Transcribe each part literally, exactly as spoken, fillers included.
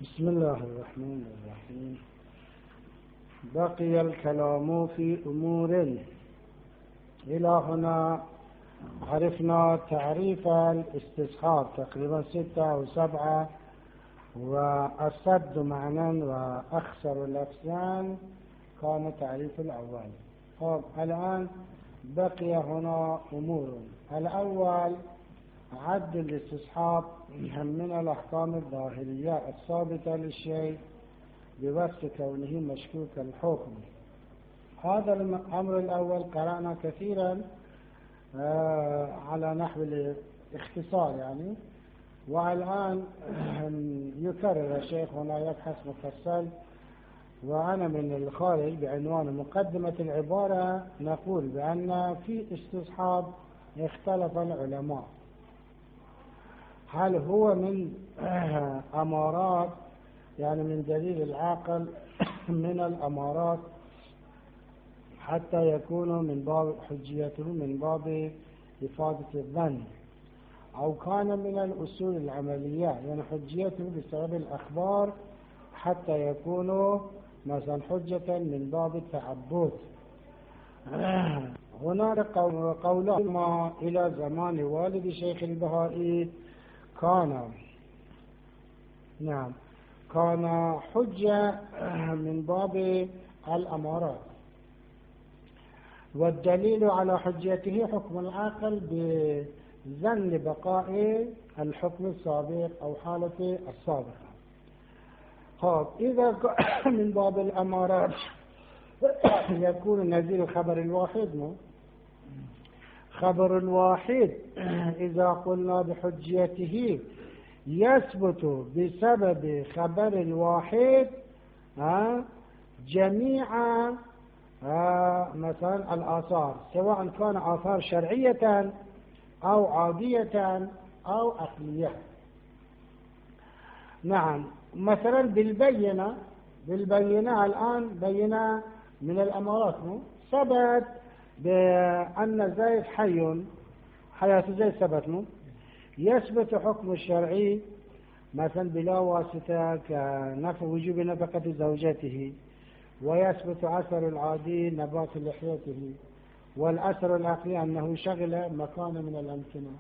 بسم الله الرحمن الرحيم. بقي الكلام في أمور. إلى هنا عرفنا تعريف الاستصحاب تقريبا ستة أو سبعة، والسد معنى وأخسر الأفزان كان تعريف الأول. طب الآن بقي هنا أمور. الأول عد الاستصحاب من الأحكام الظاهرية الثابتة للشيء بوصف كونه مشكوك الحكم. هذا الأمر الأول قرأنا كثيرا على نحو الاختصار يعني، والآن يكرر الشيخ هنا يبحث مفصل. وأنا من الخارج بعنوان مقدمة العبارة نقول بأن في استصحاب اختلف العلماء، هل هو من أمارات يعني من دليل العقل من الأمارات حتى يكون من باب حجيته من باب إفادة الظن، أو كان من الأصول العملية يعني حجيته بسبب الأخبار حتى يكون مثلا حجة من باب التعبد. هناك قولهما إلى زمان والد شيخ البهائي كان نعم كان حجة من باب الأمارات، والدليل على حجيته حكم العقل بظن بقاء الحكم السابق أو حالة السابقة. طب إذا من باب الأمارات يكون نزيل خبر الواحد مو خبر الواحد إذا قلنا بحجيته يثبت بسبب خبر الواحد جميع مثلا الآثار، سواء كان آثار شرعية أو عادية أو عقلية. نعم مثلا بالبينة بالبينة الآن بينة من الأمارات ثبت بأن زيد حي، حياة زيد ثبت، يثبت حكم الشرعي مثلا بلا واسطة كنفع وجوب نفقة زوجته، ويثبت أثر العادي نبات لحيته، والأثر العقلي أنه شغل مكان من الأمكنة.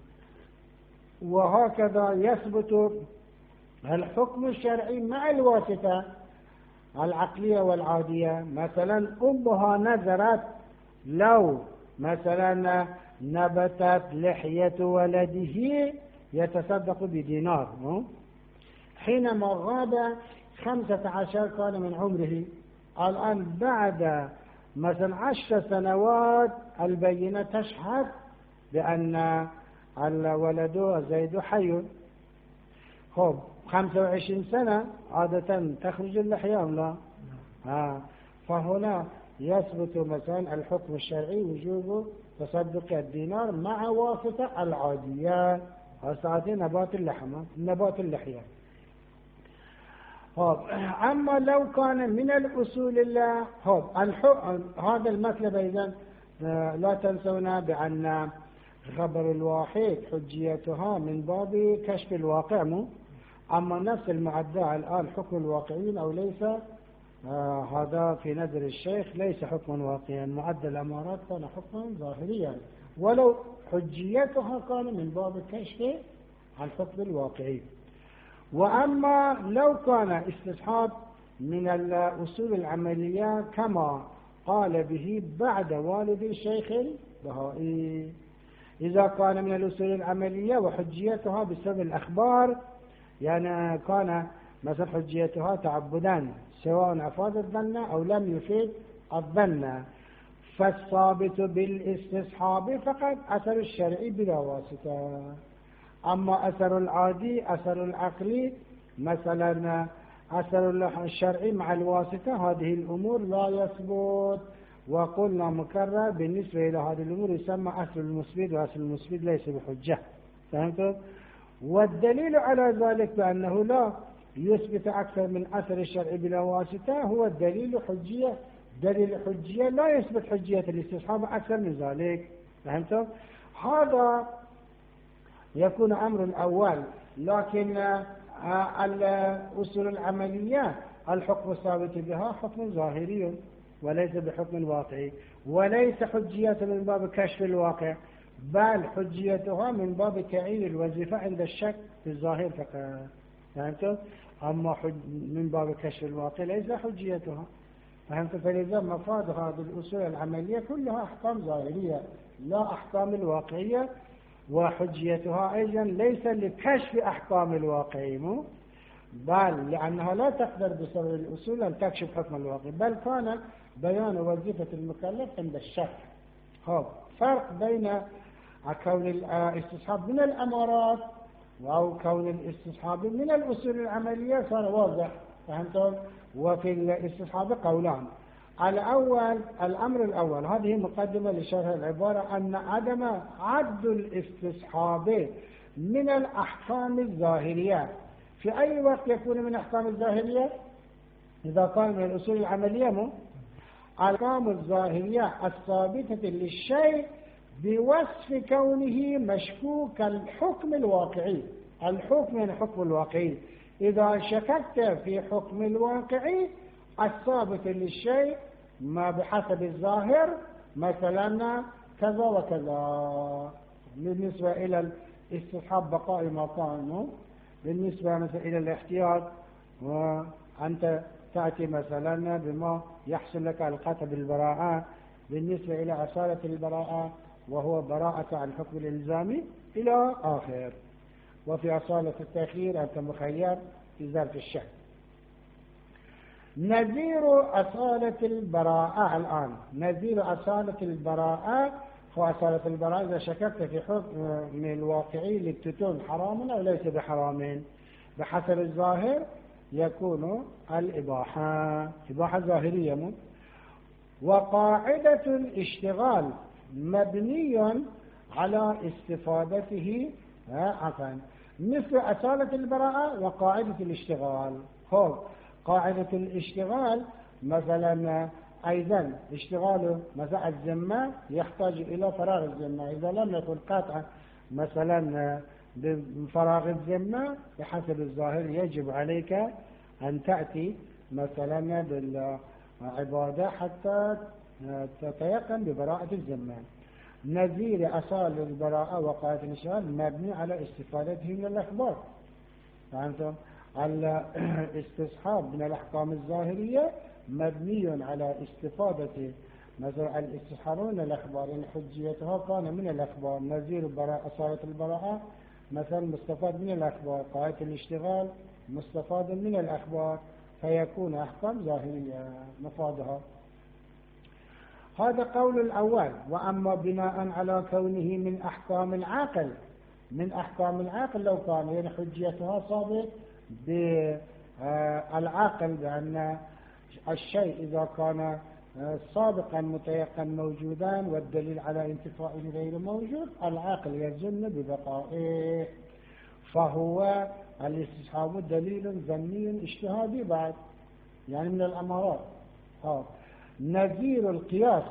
وهكذا يثبت الحكم الشرعي مع الواسطة العقلية والعادية. مثلا أمها نذرت لو مثلا نبتت لحية ولده يتصدق بدينار، حينما غاب خمسة عشر كان من عمره، الآن بعد مثلا عشر سنوات البينة تشهد بأن الولد زيد حي. خب خمسة وعشرين سنة عادة تخرج اللحية لا آه. فهنا يثبت مثلا الحكم الشرعي وجوب تصدق الدينار مع واسطة العادية وساعتين نبات اللحمة نبات اللحية. أما لو كان من الأصول الله هذا المطلب أيضا لا تنسونا بأن خبر الواحد حجيتها من باب كشف الواقع مو. أما نفس المعدة الآن حكم الواقعين أو ليس آه هذا في نظر الشيخ ليس حكما واقعيا، معدل الأمارات كان حكما ظاهريا ولو حجيتها كان من باب الكشف عن حكم الواقعي. وأما لو كان استصحاب من الأصول العملية كما قال به بعد والد الشيخ البهائي، إذا كان من الأصول العملية وحجيتها بسبب الأخبار يعني كان مثلا حجيتها تعبدا سواء أفاد الظن أو لم يفيد الظن، فالثابت بالاستصحاب فقط أثر الشرعي بلا واسطة. أما أثر العادي أثر العقلي مثلا أثر الشرعي مع الواسطة هذه الأمور لا يثبت. وقلنا مكرر بالنسبة إلى هذه الأمور يسمى أثر المثبت، وأثر المثبت ليس بحجة. فهمتم؟ والدليل على ذلك بأنه لا يثبت أكثر من أثر الشرع بلا واسطة هو الدليل حجية. دليل حجية لا يثبت حجية الاستصحاب أكثر من ذلك. فهمتم؟ هذا يكون أمر الأول. لكن الأصول العملية الحكم الثابت بها حكم ظاهري وليس بحكم واقعي، وليس حجية من باب كشف الواقع، بل حجيتها من باب تعيين الوظيفة عند الشك في الظاهر فقط. فهمتم؟ أما من باب كشف الواقع ليس حجيتها. فهمتم؟ فلذا مفاد هذه الأصول العملية كلها أحكام ظاهرية لا أحكام الواقعية، وحجيتها أيضا ليس لكشف أحكام الواقع، بل لأنها لا تقدر بسبب الأصول أن تكشف حكم الواقع، بل كان بيان وظيفة المكلف عند الشك. هذا فرق بين كون الاستصحاب من الأمارات أو كون الاستصحاب من الأصول العملية صار واضح. فهمتم؟ وفي الاستصحاب قولان. الأول، الأمر الأول، هذه مقدمة لشرح العبارة، أن عدم عد الاستصحاب من الأحكام الظاهرية في أي وقت يكون من أحكام الظاهرية؟ إذا كان من الأصول العملية مو الأحكام الظاهرية الثابتة للشيء بوصف كونه مشكوك الحكم الواقعي. الحكم يعني حكم الواقعي. إذا شككت في حكم الواقعي الثابت للشيء ما بحسب الظاهر، مثلا كذا وكذا، بالنسبة إلى الاستصحاب بقاء ما كان، بالنسبة مثلا إلى الاحتياط وأنت تأتي مثلا بما يحصل لك القطع بالبراءة، بالنسبة إلى أصالة البراءة وهو براءة عن الحكم الإلزامي إلى آخر. وفي أصالة التأخير أنت مخير في ذلك الشك. نذير أصالة البراءة الآن، نذير أصالة البراءة هو أصالة البراءة إذا شككت في حكم الواقعي للتتون حرام أو ليس بحرام، بحسب الظاهر يكون الإباحة، إباحة ظاهرية مو. وقاعدة الاشتغال مبني على استفادته عفوا مثل أصالة البراءة وقاعدة الاشتغال. هو قاعدة الاشتغال مثلا أيضا اشتغال مثلا الذمة يحتاج إلى فراغ الذمة، إذا لم يكن قاطع مثلا بفراغ الذمة بحسب الظاهر يجب عليك أن تأتي مثلا بالعبادة حتى تتيقن ببراءة الذمة. نذير أصال البراءة وقاعدة الاشتغال مبني على استفادته من الأخبار. فهمتم؟ الاستصحاب من الأحكام الظاهرية مبني على استفادة مثلا الاستصحاب من الأخبار، يعني حجيتها كان من الأخبار. نذير أصالة البراءة مثلا مستفاد من الأخبار، قاعدة الاشتغال مستفاد من الأخبار، فيكون أحكام ظاهرية مفادها. هذا قول الأول. وأما بناء على كونه من أحكام العقل، من أحكام العقل لو كان يعني حجيتها صابت بالعقل بأن الشيء إذا كان سابقا متيقن موجودا والدليل على انتفائه غير موجود العقل يظن ببقائه، فهو الاستصحاب دليل ظني اجتهادي بعد، يعني من الأمارات. ها نذير القياس،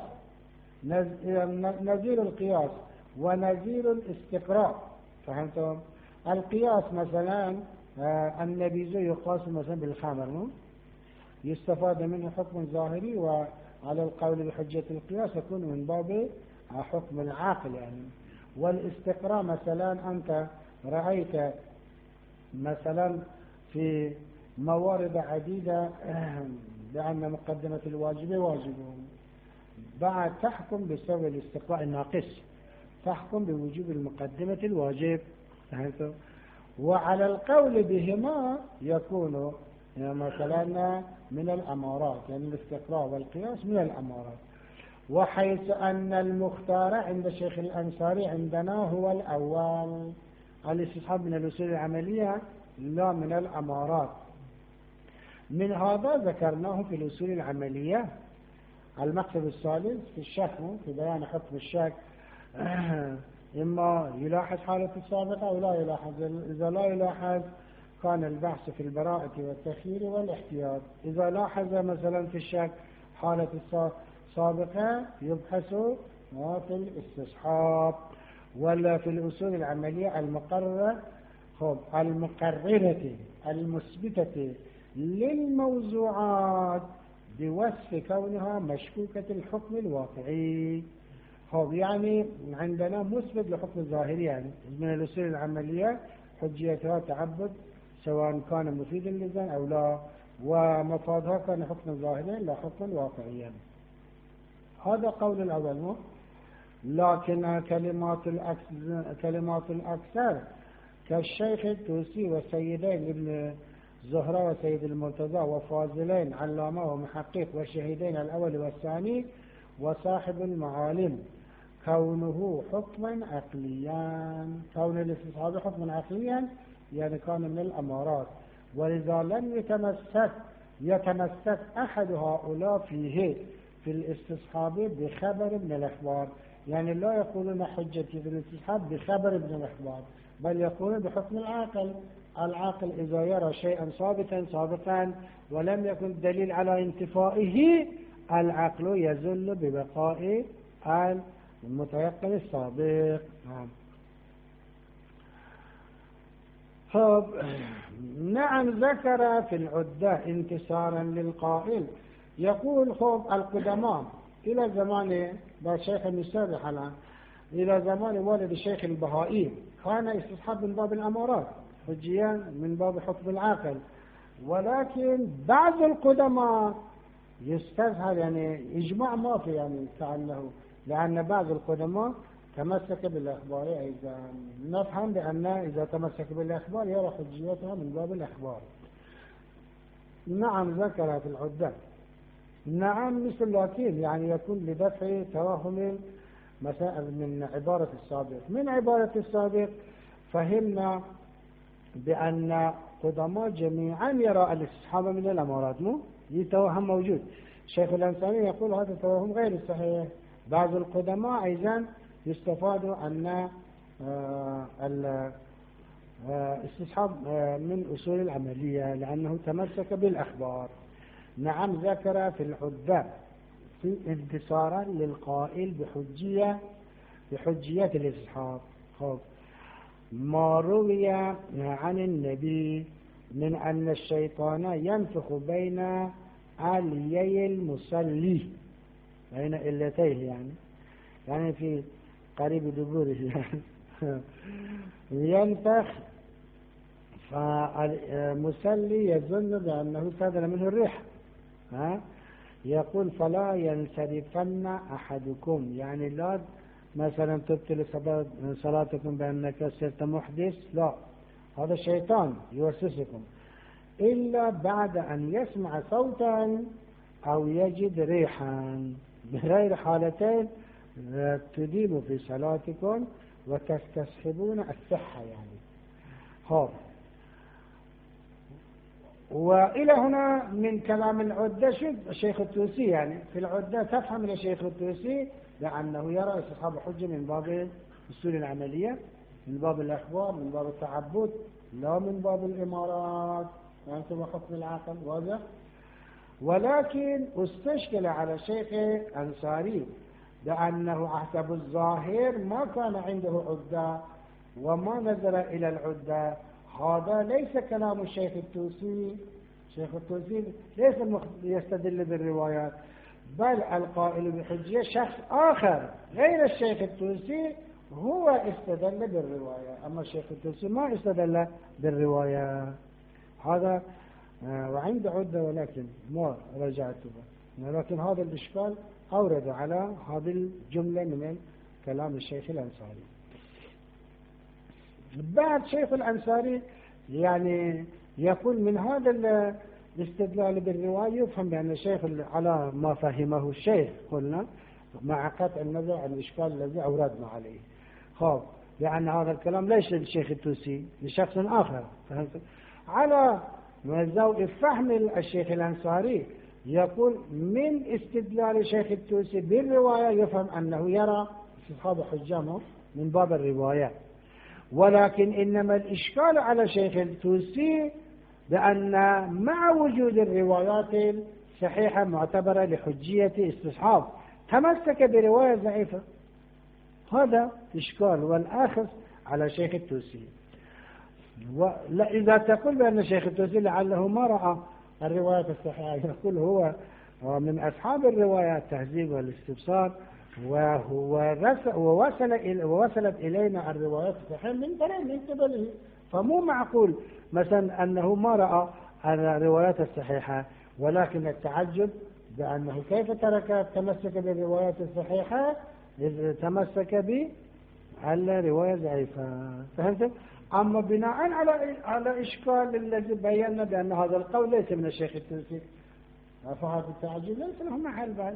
نذير القياس ونذير الاستقراء. فهمتم؟ القياس مثلا النبيذ يقاس مثلا بالخمر، يستفاد منه حكم ظاهري، وعلى القول بحجة القياس يكون من باب حكم العاقل يعني. والاستقراء مثلا أنت رأيت مثلا في موارد عديدة بأن مقدمة الواجب واجب، بعد تحكم بسبب الاستقراء الناقص تحكم بوجوب المقدمة الواجب. فهمتم؟ وعلى القول بهما يكون يعني مثلا من الأمارات، يعني الاستقراء والقياس من الأمارات. وحيث أن المختار عند الشيخ الأنصاري عندنا هو الأول، الاستصحاب من الأصول العملية لا من الأمارات. من هذا ذكرناه في الأصول العملية. المقصد الثالث في الشك، في بيان حكم الشك، إما يلاحظ حالة السابقة أو لا يلاحظ. إذا لا يلاحظ كان البحث في البراءة والتخيير والاحتياط. إذا لاحظ مثلا في الشك حالة السابقة يبحث في الاستصحاب. ولا في الأصول العملية المقررة خب المقررة المثبتة للموضوعات بوصف كونها مشكوكة الحكم الواقعي. خب يعني عندنا مثبت لحكم الظاهري، يعني من الأصول العملية حجيتها تعبد سواء كان مفيدا للذهن أو لا، ومفادها كان حكم ظاهريا لا حكم واقعيا. هذا قول الأول. لكن كلمات الأكثر, كلمات الأكثر كالشيخ التوسي والسيدين ابن زهرة وسيد المرتضى وفاضلين علامة ومحقق والشهيدين الأول والثاني وصاحب المعالم كونه حكما عقليا، كون الاستصحاب حكما عقليا يعني كان من الأمارات، ولذا لم يتمسك يتمسك أحد هؤلاء فيه في الاستصحاب بخبر من الأخبار، يعني لا يقولون حجتي في الاستصحاب بخبر من الأخبار، بل يقولون بحكم العقل. العقل إذا يرى شيئا ثابتا سابقا ولم يكن دليل على انتفائه العقل يزل ببقاء المتيقن السابق. طب نعم ذكر في العدة انتصارا للقائل، يقول خب القدماء إلى زمان الشيخ المسابح الآن إلى زمان والد الشيخ البهائي كان استصحاب من باب الأمارات حجيا من باب حكم العقل، ولكن بعض القدماء يستظهر يعني إجماع ما في يعني كأنه، لأن بعض القدماء تمسك بالأخبار أيضا، نفهم بأن إذا تمسك بالأخبار يرى حجيتها من باب الأخبار. نعم ذكر في العدة. نعم مثل لكن يعني يكون لدفع توهم مثلا من عبارة السابق. من عبارة السابق فهمنا بأن قدماء جميعا يرى الاستصحاب من الأمارات، مو يتوهم موجود. الشيخ الأنصاري يقول هذا توهم غير صحيح. بعض القدماء أيضا يستفاد أن الاستصحاب من أصول العملية لأنه تمسك بالأخبار. نعم ذكر في العدة في انتصارا للقائل بحجية بحجية الاستصحاب. خب ما روي عن النبي من أن الشيطان ينفخ بين عليي المصلي، بين إلتيه يعني يعني في قريب دبوره يعني ينفخ، فالمصلي يظن بأنه صدر منه الريح، ها يقول فلا ينصرفن أحدكم، يعني لا مثلا تبطل صلاتكم بأنك صرت محدث، لا، هذا الشيطان يوسوسكم، إلا بعد أن يسمع صوتا أو يجد ريحا، بغير حالتين تديموا في صلاتكم وتستصحبون الصحة يعني. هذا وإلى هنا من كلام العدة شو الشيخ التوسي، يعني في العدة تفهم من الشيخ التوسي لأنه يرى استصحاب حجة من باب الأصول العملية، من باب الأخبار، من باب التعبد، لا من باب الإمارات يعني تبع حكم العقل، واضح. ولكن استشكل على الشيخ الأنصاري لأنه حسب الظاهر ما كان عنده عدة وما نزل إلى العدة. هذا ليس كلام الشيخ التوسي. الشيخ التوسي ليس يستدل بالروايات، بل القائل بحجية شخص آخر غير الشيخ التوسي هو استدل بالرواية، أما الشيخ التوسي ما استدل بالرواية. هذا وعند عدة ولكن ما رجعت به، ولكن هذا الإشكال أورد على هذه الجملة من كلام الشيخ الأنصاري. بعد شيخ الأنصاري يعني يقول من هذا الاستدلال بالرواية يفهم بأن الشيخ على ما فهمه الشيخ قلنا مع قطع النظر عن الإشكال الذي أوردنا عليه. خب لأن هذا الكلام ليس للشيخ التوسي، لشخص آخر. على ذوق فهم الشيخ الأنصاري يقول من استدلال الشيخ التوسي بالرواية يفهم أنه يرى استصحاب حجامه من باب الرواية، ولكن إنما الإشكال على شيخ التوسي بأن مع وجود الروايات الصحيحة معتبرة لحجية استصحاب تمسك برواية ضعيفة. هذا إشكال والآخذ على شيخ التوسي. لا إذا تقول بأن الشيخ التوسي لعله ما رأى الروايات الصحيحة، يقول هو من أصحاب الروايات تهذيب والاستبصار، ووصل ووصلت إلينا الروايات الصحيحة من طريق من قبله، فمو معقول مثلا أنه ما رأى الروايات الصحيحة. ولكن التعجب بأنه كيف ترك تمسك بالروايات الصحيحة إذ تمسك بالرواية الضعيفة. فهمت؟ أما بناء على على إشكال الذي بينا بأن هذا القول ليس من الشيخ التوسي، فهذا التعجب ليس له محل بعد.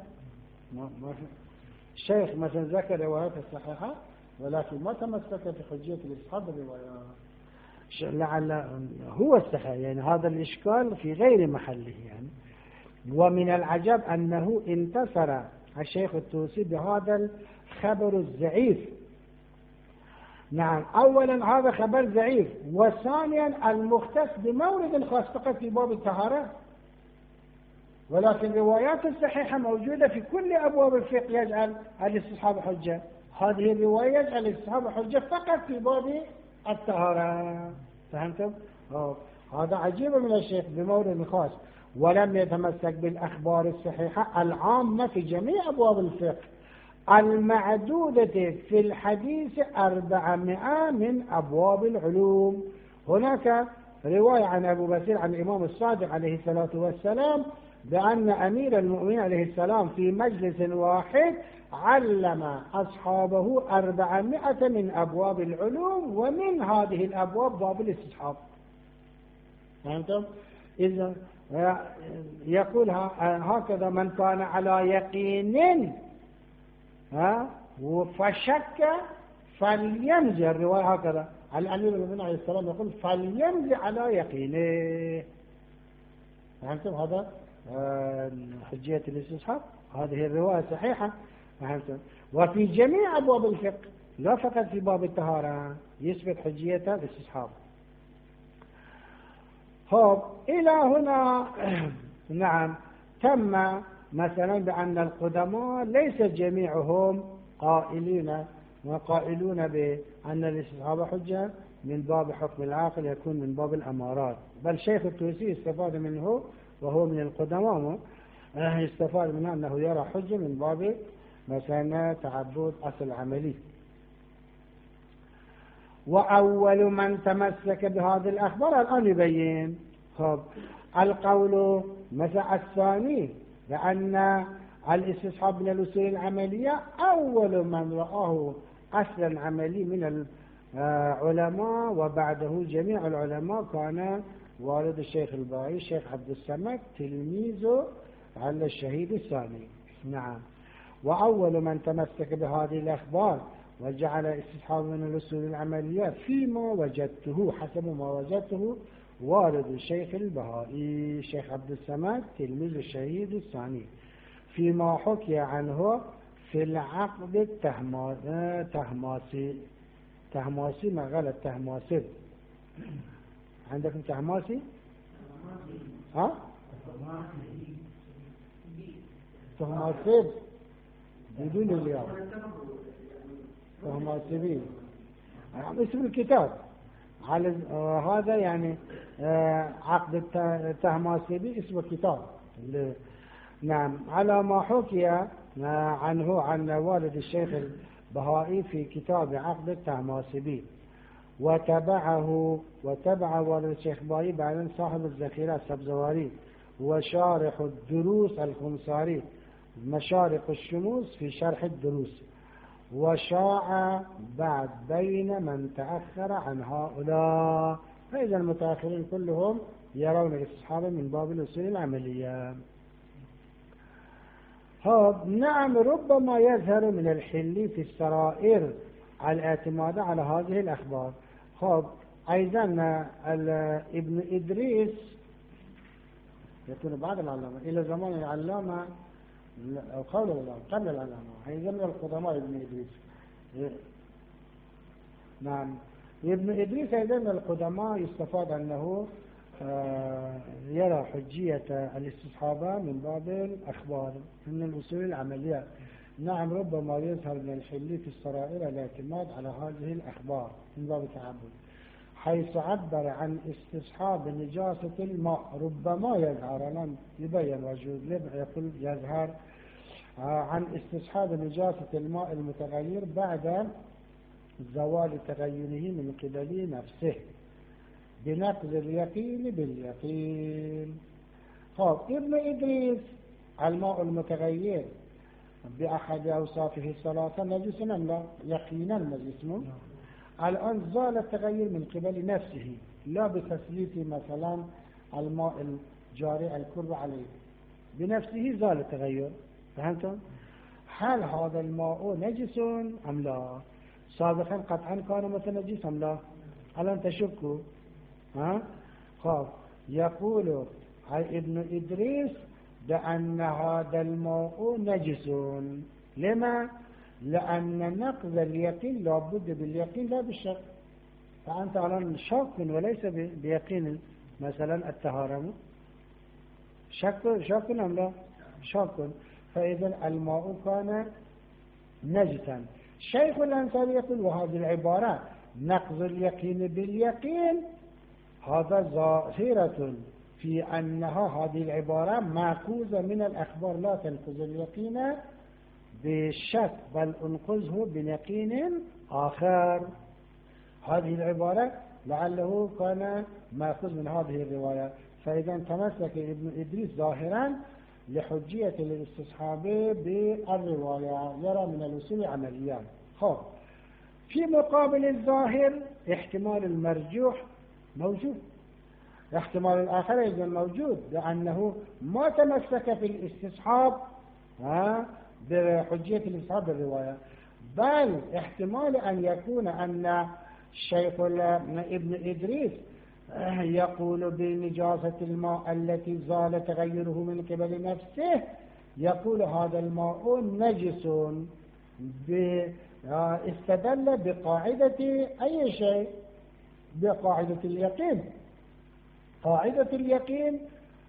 الشيخ مثلا ذكر روايات الصحيحة ولكن ما تمسك بحجية الإصحاب الروايات، لعل هو الصحيح، يعني هذا الإشكال في غير محله يعني. ومن العجب أنه انتصر الشيخ التوسي بهذا الخبر الضعيف. نعم، أولا هذا خبر ضعيف، وثانيا المختص بمورد خاص فقط في باب الطهارة، ولكن الروايات الصحيحة موجودة في كل أبواب الفقه يجعل الاستصحاب حجة. هذه الرواية يجعل الاستصحاب حجة فقط في باب الطهارة. فهمتم؟ هذا عجيب من الشيخ بمورد خاص، ولم يتمسك بالأخبار الصحيحة العامة في جميع أبواب الفقه المعدودة في الحديث أربعمائة من أبواب العلوم. هناك رواية عن أبو بكر عن الإمام الصادق عليه الصلاة والسلام بأن أمير المؤمنين عليه السلام في مجلس واحد علم أصحابه أربعمائة من أبواب العلوم، ومن هذه الأبواب باب الاستصحاب. فهمتم؟ إذا يقول هكذا: من كان على يقين ها فشك فليمزي، الرواية هكذا على الأمير المؤمنين عليه السلام يقول فليمزي على يقينه. فهمتم؟ هذا حجية الاستصحاب، هذه الرواية صحيحة. فهمتم؟ وفي جميع أبواب الفقه لا فقط في باب الطهارة يثبت حجية الاستصحاب. هو إلى هنا نعم تم مثلا بأن القدماء ليس جميعهم قائلين وقائلون بأن الاستصحاب حجة من باب حكم العاقل، يكون من باب الأمارات. بل شيخ التوسي استفاد منه وهو من القدماء، استفاد منه أنه يرى حجة من باب مثلا تعبد أصل عملي. وأول من تمسك بهذه الأخبار الآن يبين خب القول مثلا الثاني بأن الاستصحاب من الأصول العملية، أول من رآه أصلا عملي من العلماء وبعده جميع العلماء كان والد الشيخ الباهي الشيخ عبد الصمد تلميذه على الشهيد الثاني. نعم. وأول من تمسك بهذه الأخبار وجعل الاستصحاب من الأصول العملية فيما وجدته حسب ما وجدته والد الشيخ البهائي الشيخ عبد الصمد تلميذ الشهيد الثاني، فيما حكي عنه في العقد التهماسي. تهماسي ما غلط، تهماسي عندكم تهماسي؟ ها؟ تهماسي بدون الياء، تهماسي اسم الكتاب على آه هذا يعني آه عقد التهماسي اسم الكتاب. نعم، على ما حكي آه عنه عن والد الشيخ البهائي في كتاب عقد التهماسي. وتبعه وتبع والد الشيخ البهائي بعد صاحب الذخيرة السبزواري وشارح الدروس الخمساري مشارق الشموس في شرح الدروس. وشاع بعد بين من تأخر عن هؤلاء، فإذا المتأخرين كلهم يرون الاستصحاب من باب الأصول العملية. نعم، ربما يظهر من الحل في السرائر الاعتماد على هذه الأخبار. خب أيضا ابن إدريس يكون بعد العلامة إلى زمان العلامة أو قول العلامة قبل العلامة، أيضا من القدماء ابن إدريس. نعم، ابن إدريس أيضا من القدماء يستفاد أنه يرى حجية الاستصحاب من باب الأخبار من الأصول العملية. نعم، ربما يظهر من الحل في السرائر الاعتماد على هذه الأخبار من باب التعبد. حيث عبر عن استصحاب نجاسة الماء ربما يظهر، لم يبين وجود لم يقول يظهر عن استصحاب نجاسة الماء المتغير بعد زوال تغيره من قبل نفسه بنقض اليقين باليقين. طب ابن إدريس الماء المتغير بأحد أوصافه الثلاثة نجس أم لا؟ يقينا نجس. الآن زال التغير من قبل نفسه لا بتسليط مثلا الماء الجاري الكرب عليه، بنفسه زال التغير. فهمتم؟ هل هذا الماء نجس أم لا؟ سابقا قطعا كان متنجس أم لا؟ الآن تشكوا. ها؟ خاف يقول ابن إدريس بأن هذا الماء نجس. لما؟ لأن نقض اليقين لابد باليقين لا بالشك. فأنت الآن شاك وليس بيقين مثلا الطهارة. شك شاك أم لا؟ شاك. فإذا الماء كان نجسا. شيخ الأنصاري يقول وهذه العبارة نقض اليقين باليقين هذا ظاهرة في أنها هذه العبارة مأخوذة من الأخبار لا تنقض اليقين بالشك بل انقذه بيقين آخر. هذه العبارة لعله كان مأخوذ من هذه الرواية. فإذا تمسك ابن إدريس ظاهرا لحجية الاستصحاب بالرواية، يرى من الوصول عمليا. خب في مقابل الظاهر احتمال المرجوح موجود، احتمال الآخر أيضا موجود، لأنه ما تمسك في الاستصحاب ها بحجية الاستصحاب بالرواية، بل احتمال أن يكون أن الشيخ ابن إدريس يقول بنجاسة الماء التي زال تغيره من قبل نفسه، يقول هذا الماء نجس، استدل بقاعدة أي شيء؟ بقاعدة اليقين. قاعدة اليقين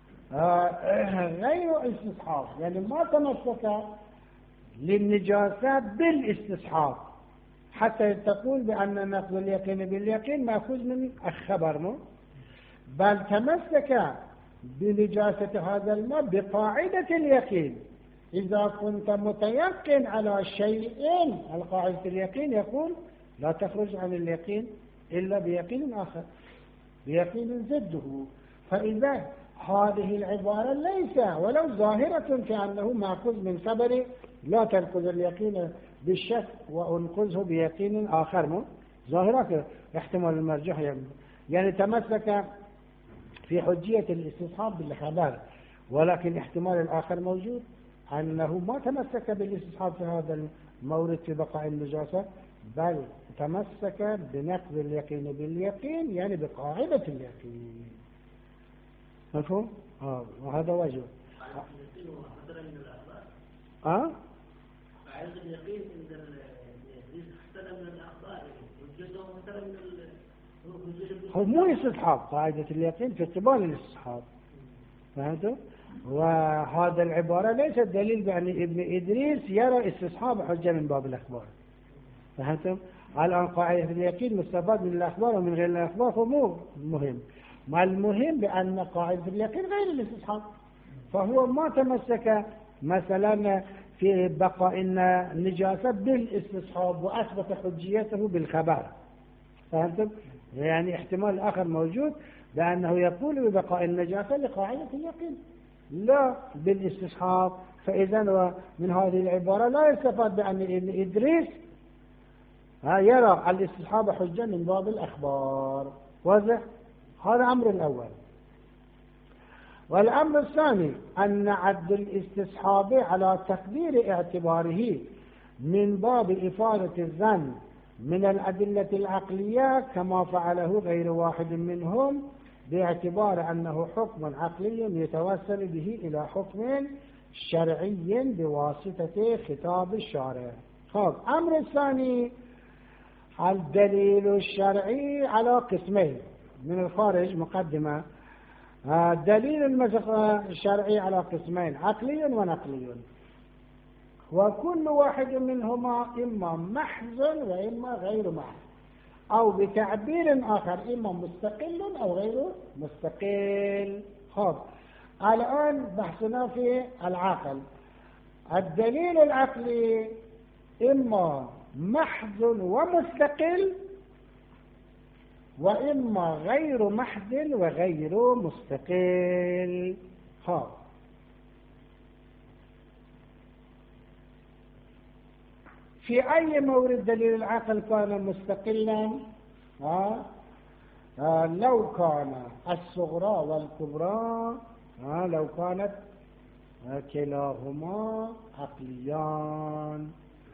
غير استصحاب، يعني ما تمسك للنجاسة بالاستصحاب حتى تقول بأن نقض اليقين باليقين مأخوذ من الخبر مو، بل تمسك بنجاسة هذا الماء بقاعدة اليقين. إذا كنت متيقن على شيء القاعدة اليقين يقول لا تخرج عن اليقين إلا بيقين آخر، بيقين ضده. فإذا هذه العبارة ليس ولو ظاهرة كأنه مأخوذ من خبر لا تنقض اليقين بالشك وانقذه بيقين آخر مو ظاهرة احتمال المرجوح، يعني, يعني تمسك في حجية الاستصحاب بالخبر، ولكن احتمال الآخر موجود أنه ما تمسك بالاستصحاب في هذا المورد في بقاء النجاسة، بل تمسك بنقض اليقين باليقين، يعني بقاعدة اليقين. مفهوم؟ آه وهذا وجه. آه؟ قاعدة اليقين عند الإدريس احتل من الأخبار، وجده مثلا من هو مو استصحاب، قاعدة اليقين في اعتبار الاستصحاب. فهمتوا؟ وهذا العبارة ليست دليل بأن ابن إدريس يرى استصحاب حجة من باب الأخبار. فهمتم؟ الآن قاعدة اليقين مستفاد من الأخبار ومن غير الأخبار هو مو مهم، ما المهم بأن قاعدة اليقين غير الاستصحاب، فهو ما تمسك مثلا في بقاء النجاسة بالاستصحاب وأثبت حجيته بالخبر. فهمتم؟ يعني احتمال آخر موجود بأنه يقول ببقاء النجاسة لقاعدة اليقين لا بالاستصحاب. فإذا من هذه العبارة لا يستفاد بأن ابن إدريس يرى الاستصحاب حجة من باب الأخبار. واضح؟ هذا أمر الأول. والأمر الثاني أن عد الاستصحاب على تقدير اعتباره من باب إفادة الظن من الأدلة العقلية كما فعله غير واحد منهم، باعتبار أنه حكم عقلي يتوسل به إلى حكم شرعي بواسطة خطاب الشارع. خب أمر الثاني الدليل الشرعي على قسمين من الخارج مقدمة. دليل الشرعي على قسمين عقلي ونقلي، وكل واحد منهما إما محض وإما غير محض. أو بتعبير آخر إما مستقل أو غير مستقل. خب الآن بحثنا في العقل. الدليل العقلي إما محض ومستقل، وإما غير محض وغير مستقل. خب في أي مورد دليل العقل كان مستقلا؟ آه؟ آه لو كان الصغرى والكبرى، آه لو كانت آه كلاهما عقليان.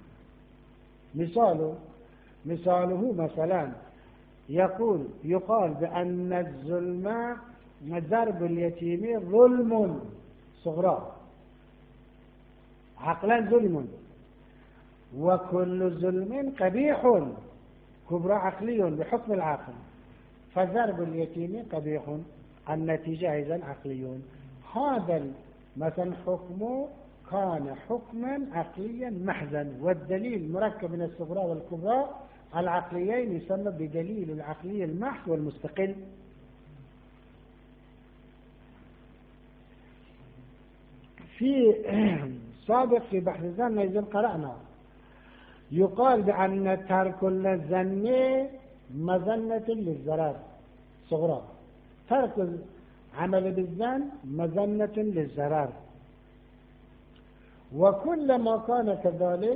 مثاله مثاله مثلا يقول يقال بأن الظلم ضرب اليتيم ظلم صغرى، عقلا ظلم، وكل ظلم قبيح كبرى عقلي بحكم العقل، فضرب اليتيم قبيح، النتيجة إذن عقلي. هذا مثلا حكمه كان حكما عقليا محضا، والدليل مركب من الصغرى والكبرى العقليين يسمى بدليل العقلي المحض والمستقل. في سابق في بحث الظن إذن قرأنا يقال بأن ترك الظن مظنة للضرر صغرى، ترك عمل بالظن مظنة للضرر، وكلما كان كذلك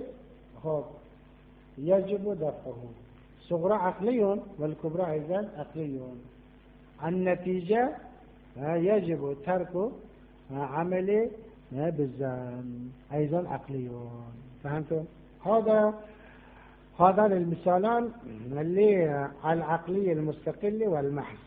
يجب دفعه. صغرى عقلي والكبرى أيضا عقلي، النتيجة يجب ترك عمل بالظن أيضا عقلي. فهمتم؟ هذا هذا المثالان للعقلي المستقل والمحض.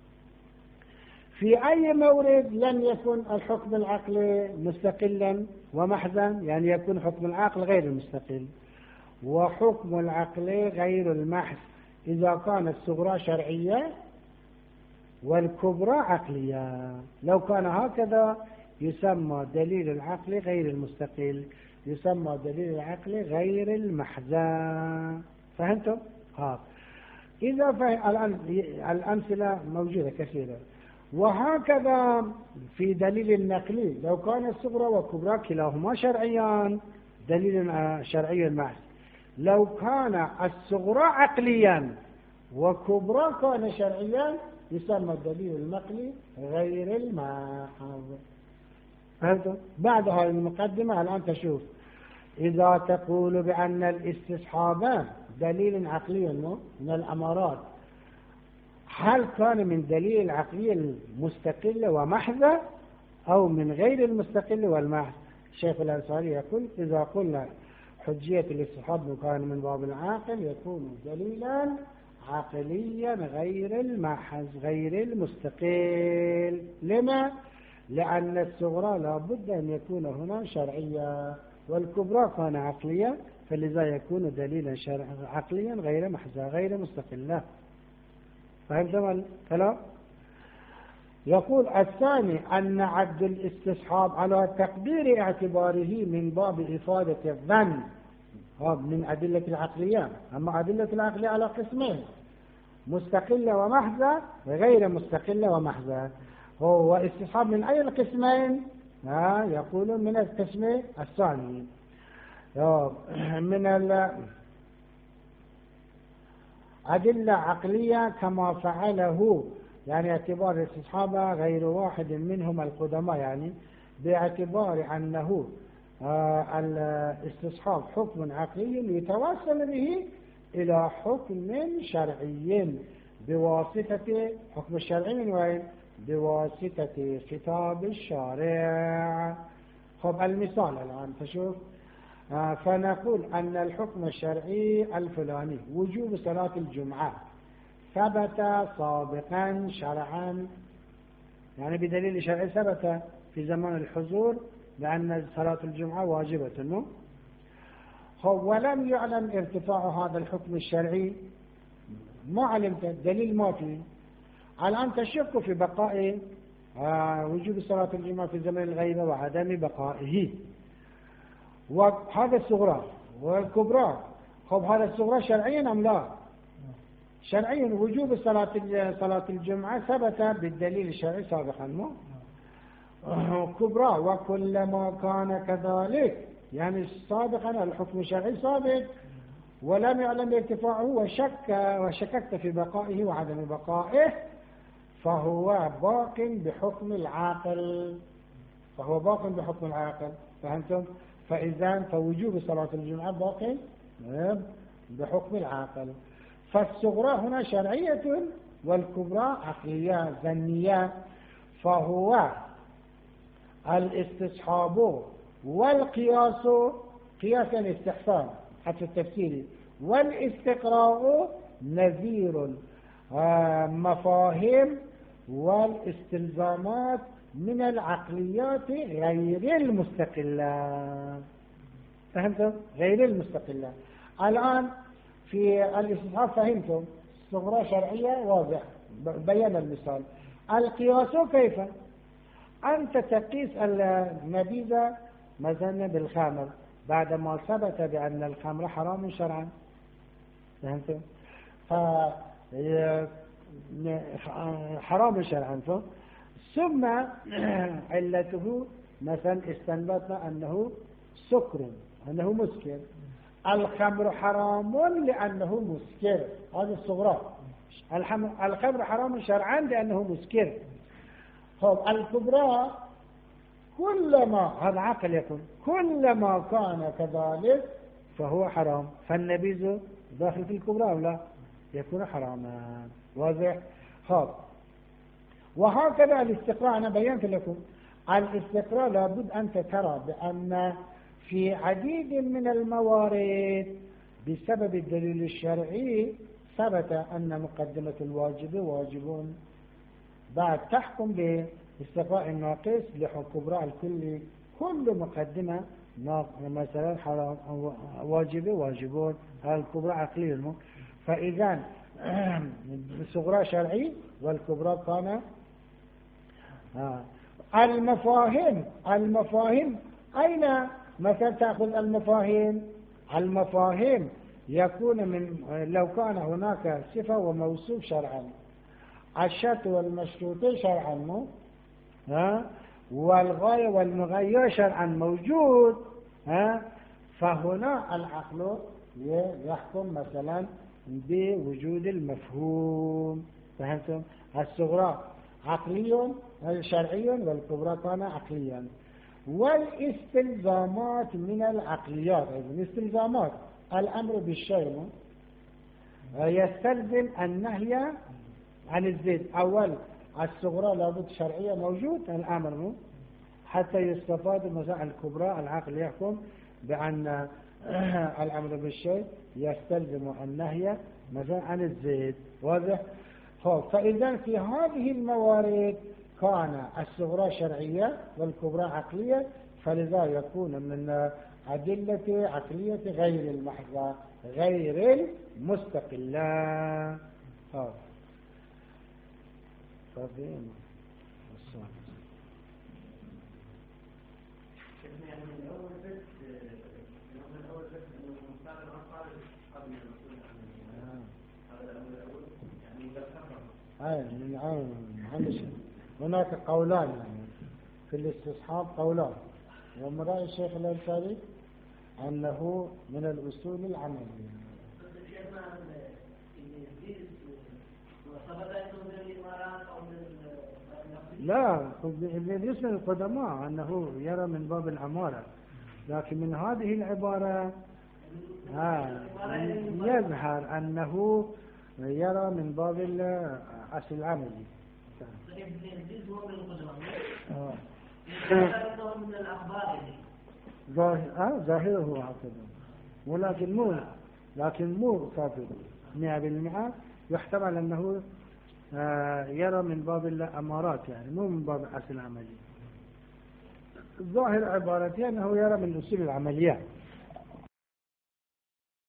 في أي مورد لن يكون الحكم العقلي مستقلا ومحضا؟ يعني يكون حكم العقل غير المستقل وحكم العقل غير المحض إذا كانت الصغرى شرعية والكبرى عقلية. لو كان هكذا يسمى دليل العقل غير المستقل، يسمى دليل العقل غير المحض. فهمتم؟ ها إذا الأمثلة موجودة كثيرة. وهكذا في دليل النقلي لو كان الصغرى والكبرى كلاهما شرعيان دليل شرعي محض، لو كان الصغرى عقليا وكبرى كان شرعيا يسمى الدليل النقلي غير المحض. فهمتم؟ بعد هذه المقدمة الآن تشوف إذا تقول بأن الاستصحاب دليل عقلي من الأمارات، هل كان من دليل العقلي المستقل ومحض أو من غير المستقل والمحض؟ الشيخ الأنصاري يقول إذا قلنا حجية الاستصحاب كان من باب العاقل يكون دليلا عقليا غير المحض غير المستقل. لما؟ لأن الصغرى لابد أن يكون هنا شرعيا والكبرى كان عقليا، فلذا يكون دليلا عقليا غير محض غير مستقلا. فهمتم الكلام؟ يقول الثاني أن عد الاستصحاب على تقدير اعتباره من باب إفادة الظن من أدلة العقلية. أما أدلة العقلية على قسمين، مستقلة ومحضة وغير مستقلة ومحضة. هو استصحاب من أي القسمين؟ ها يقولون من القسم الثاني من الأدلة عقلية كما فعله، يعني اعتبار الاستصحاب غير واحد منهم القدماء، يعني باعتبار أنه آه الاستصحاب حكم عقلي يتوصل به إلى حكم شرعي بواسطة حكم الشرعي من وين؟ بواسطة خطاب الشارع. خب المثال الآن تشوف آه فنقول أن الحكم الشرعي الفلاني وجوب صلاة الجمعة ثبت سابقا شرعا، يعني بدليل شرعي ثبت في زمان الحضور بأن صلاة الجمعة واجبة، ولم يعلم ارتفاع هذا الحكم الشرعي، ما علمت دليل ما فيه. الآن تشك في بقاء آه وجوب صلاة الجمعة في زمن الغيبة وعدم بقائه، وهذا الصغرى والكبرى. خب هذا الصغرى شرعيا أم لا؟ شرعيا وجوب صلاة صلاة الجمعة ثبت بالدليل الشرعي سابقا مو كبرى وكلما كان كذلك يعني سابقا الحكم الشرعي سابق ولم يعلم ارتفاعه وشك وشككت في بقائه وعدم بقائه فهو باق بحكم العاقل فهو باق بحكم العاقل فهمتم؟ فإذا فوجوب صلاة الجمعة باق بحكم العاقل فالصغرى هنا شرعية والكبرى عقلية ظنية فهو الاستصحاب والقياس قياس الاستحسان حتى التفسيري والاستقراء نذير مفاهيم والاستلزامات من العقليات غير المستقلة فهمتم؟ غير المستقلة الآن في الاستصحاب فهمتم صغرى شرعية واضح بيان المثال القياس كيف أنت تقيس النبيذ مثلا بالخمر بعدما ثبت بأن الخمر حرام شرعا فهمتم ف حرام شرعا ثم علته مثلا استنبطنا أنه سكر أنه مسكر الخمر حرام لأنه مسكر هذا الصغرى الخمر حرام شرعا لأنه مسكر طب الكبرى كلما هذا عقل يكون كلما كان كذلك فهو حرام فالنبيذ داخل في الكبرى أو لا يكون حراما واضح طب وهكذا الاستقراء أنا بينت لكم الاستقراء لابد أن ترى بأن في عديد من الموارد بسبب الدليل الشرعي ثبت أن مقدمة الواجب واجب بعد تحكم باستقراء الناقص لكبرى الكل كل مقدمة مثلا حرام واجب واجبون الكبرى عقلي فإذا الصغرى شرعي والكبرى كان آه. المفاهيم المفاهيم أين مثلا تأخذ المفاهيم المفاهيم يكون من لو كان هناك صفة وموصوف شرعا الشرط والمشروط شرعا مو ها والغاية والمغاية شرعا موجود ها فهنا العقل يحكم مثلا بوجود المفهوم فهمتم الصغرى عقلي شرعي والكبرى كان عقليا والاستلزامات من العقليات الاستلزامات الأمر بالشيء يستلزم النهي عن الزيد أول الصغرى لابد شرعية موجود الأمر حتى يستفاد مثلا الكبرى العقل يحكم بأن الأمر بالشيء يستلزم النهي مثلا عن الزيد واضح فإذا في هذه الموارد كان الصغرى شرعية والكبرى عقلية فلذا يكون من أدلة عقلية غير المحضة غير المستقلة فضيم الصالح هناك قولان يعني في الاستصحاب قولان ومن رأي الشيخ الأنصاري أنه من الأصول العملية لا بالنسبة للقدماء أنه يرى من باب العمارة لكن من هذه العبارة آه يظهر أنه يرى من باب الأصل العملي ظاهره هكذا ولكن مو لكن مو صافي مئة بالمئة يحتمل أنه يرى من باب الأمارات يعني مو من باب الأصل العملي ظاهر عبارته أنه يرى من أصول العمليات